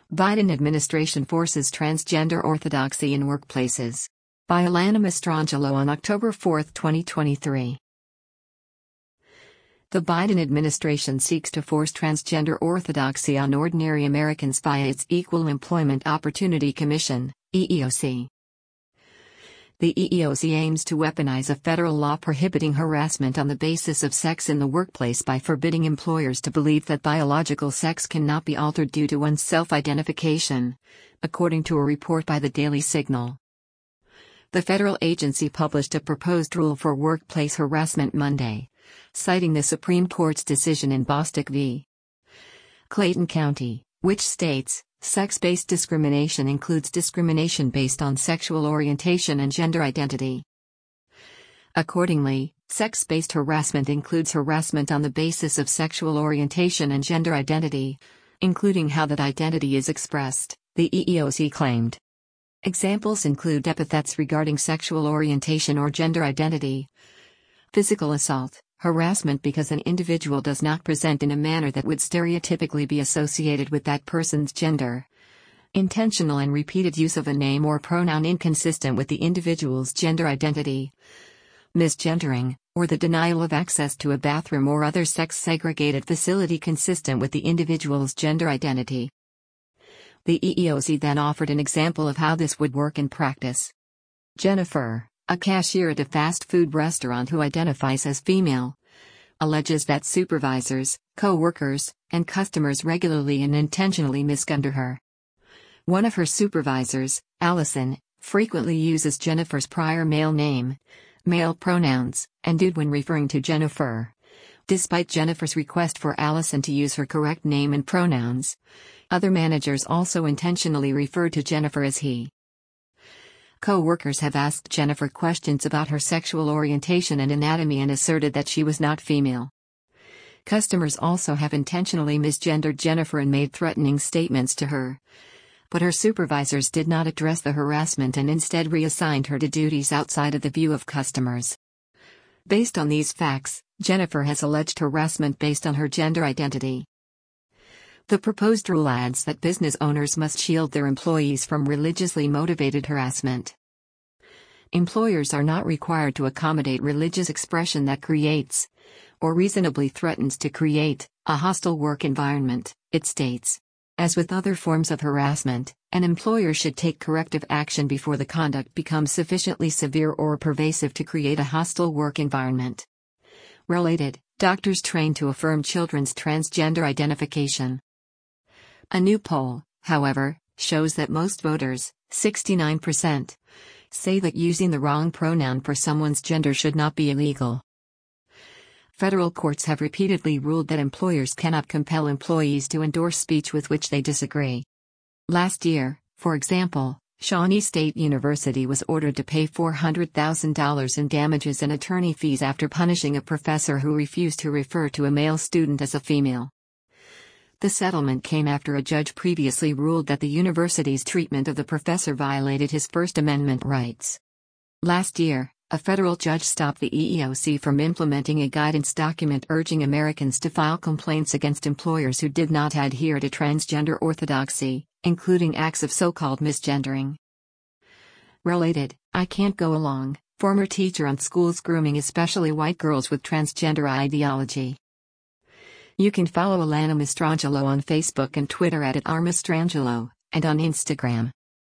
Biden administration forces transgender orthodoxy in workplaces. By Alana Mastrangelo on October 4, 2023. The Biden administration seeks to force transgender orthodoxy on ordinary Americans via its Equal Employment Opportunity Commission, EEOC. The EEOC aims to weaponize a federal law prohibiting harassment on the basis of sex in the workplace by forbidding employers to believe that biological sex cannot be altered due to one's self-identification, according to a report by the Daily Signal. The federal agency published a proposed rule for workplace harassment Monday, citing the Supreme Court's decision in Bostock v. Clayton County, which states, sex-based discrimination includes discrimination based on sexual orientation and gender identity. Accordingly, sex-based harassment includes harassment on the basis of sexual orientation and gender identity, including how that identity is expressed, the EEOC claimed. Examples include epithets regarding sexual orientation or gender identity, physical assault, harassment because an individual does not present in a manner that would stereotypically be associated with that person's gender, intentional and repeated use of a name or pronoun inconsistent with the individual's gender identity, misgendering, or the denial of access to a bathroom or other sex-segregated facility consistent with the individual's gender identity. The EEOC then offered an example of how this would work in practice. Jennifer, a cashier at a fast food restaurant who identifies as female, alleges that supervisors, co-workers, and customers regularly and intentionally misgender her. One of her supervisors, Allison, frequently uses Jennifer's prior male name, male pronouns, and dude when referring to Jennifer. Despite Jennifer's request for Allison to use her correct name and pronouns, other managers also intentionally refer to Jennifer as he. Co-workers have asked Jennifer questions about her sexual orientation and anatomy and asserted that she was not female. Customers also have intentionally misgendered Jennifer and made threatening statements to her. But her supervisors did not address the harassment and instead reassigned her to duties outside of the view of customers. Based on these facts, Jennifer has alleged harassment based on her gender identity. The proposed rule adds that business owners must shield their employees from religiously motivated harassment. Employers are not required to accommodate religious expression that creates, or reasonably threatens to create, a hostile work environment, it states. As with other forms of harassment, an employer should take corrective action before the conduct becomes sufficiently severe or pervasive to create a hostile work environment. Related, doctors trained to affirm children's transgender identification. A new poll, however, shows that most voters, 69%, say that using the wrong pronoun for someone's gender should not be illegal. Federal courts have repeatedly ruled that employers cannot compel employees to endorse speech with which they disagree. Last year, for example, Shawnee State University was ordered to pay $400,000 in damages and attorney fees after punishing a professor who refused to refer to a male student as a female. The settlement came after a judge previously ruled that the university's treatment of the professor violated his First Amendment rights. Last year, a federal judge stopped the EEOC from implementing a guidance document urging Americans to file complaints against employers who did not adhere to transgender orthodoxy, including acts of so-called misgendering. Related, I can't go along, former teacher on schools grooming especially white girls with transgender ideology. You can follow Alana Mastrangelo on Facebook and Twitter @RMastrangelo, and on Instagram.